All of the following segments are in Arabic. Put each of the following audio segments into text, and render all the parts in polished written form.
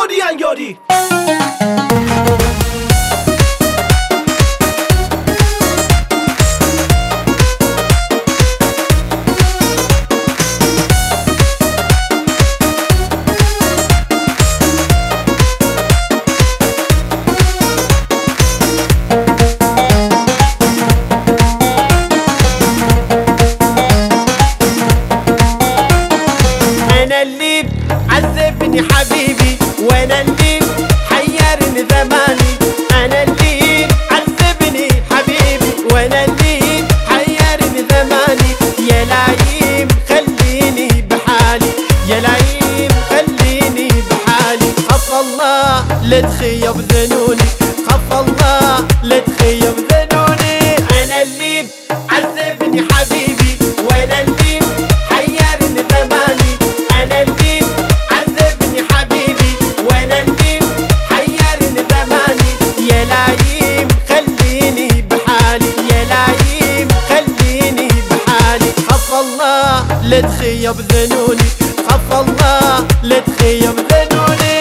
Odi and Yodi. اللي عذبني حبيبي وانا اللي حيرني زماني. انا اللي عذبني حبيبي وانا اللي حيرني زماني. يا لايم خليني بحالي، يا لايم خليني بحالي. خف الله لا تخيب ذنوني، خف الله لا تخيب ذنوني. انا اللي عذبني حبيبي وانا اللي حيرني زماني. أنا اللي عذبني حبيبي وأنا اللي حيرني زماني. يا لايم خليني بحالي، يا لايم خليني بحالي. خف الله لا تخيب ذنوني، خف الله لا تخيب ذنوني.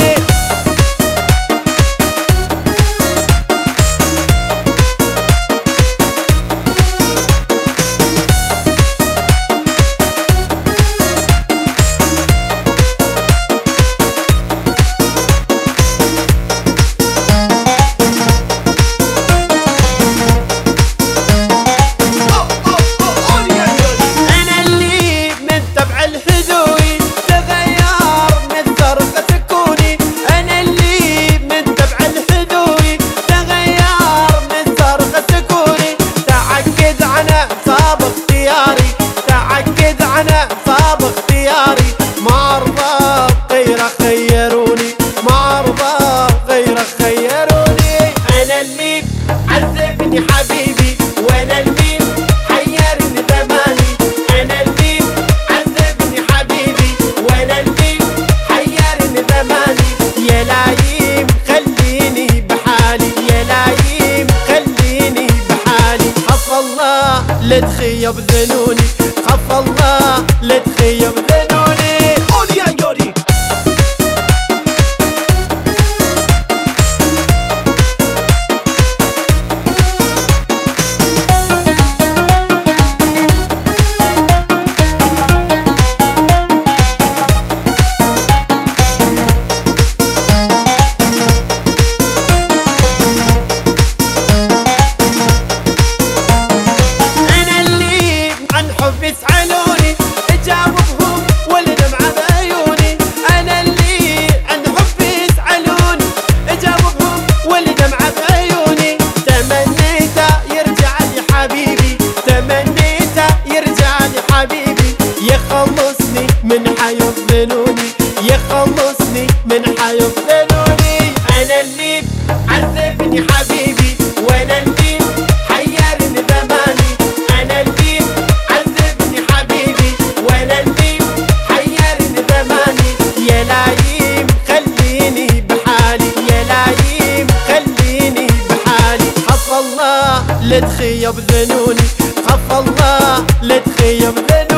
صاب اختياري ما ارضى غير خيروني، ما ارضى غير خيروني. انا اللي عذبني حبيبي وانا اللي حيرني زماني. انا اللي عذبني حبيبي وانا اللي حيرني زماني. يا لايم خليني بحالي، يا لايم خليني بحالي. خف الله لا تخيب ذنوني، خف الله لا تخيب ذنوني. Odi and Yodi. يسألوني اجاوبهم والدمعة بعيوني. انا اللي عند حب يسألوني اجاوبهم والدمعة بعيوني. تمنيته يرجع لي حبيبي، تمنيته يرجع لي حبيبي. يخلصني من حيفضلوني، يخلصني من حيفضلوني. انا اللي عذبني حبيبي وانا اللي حيرني زماني. انا اللي عذبني حبيبي وانا اللي حيرني زماني. يا لايم خليني بحالي، يا لايم خليني بحالي. خف الله لا تخيب ذنوني، خف الله لا تخيب ذنوني.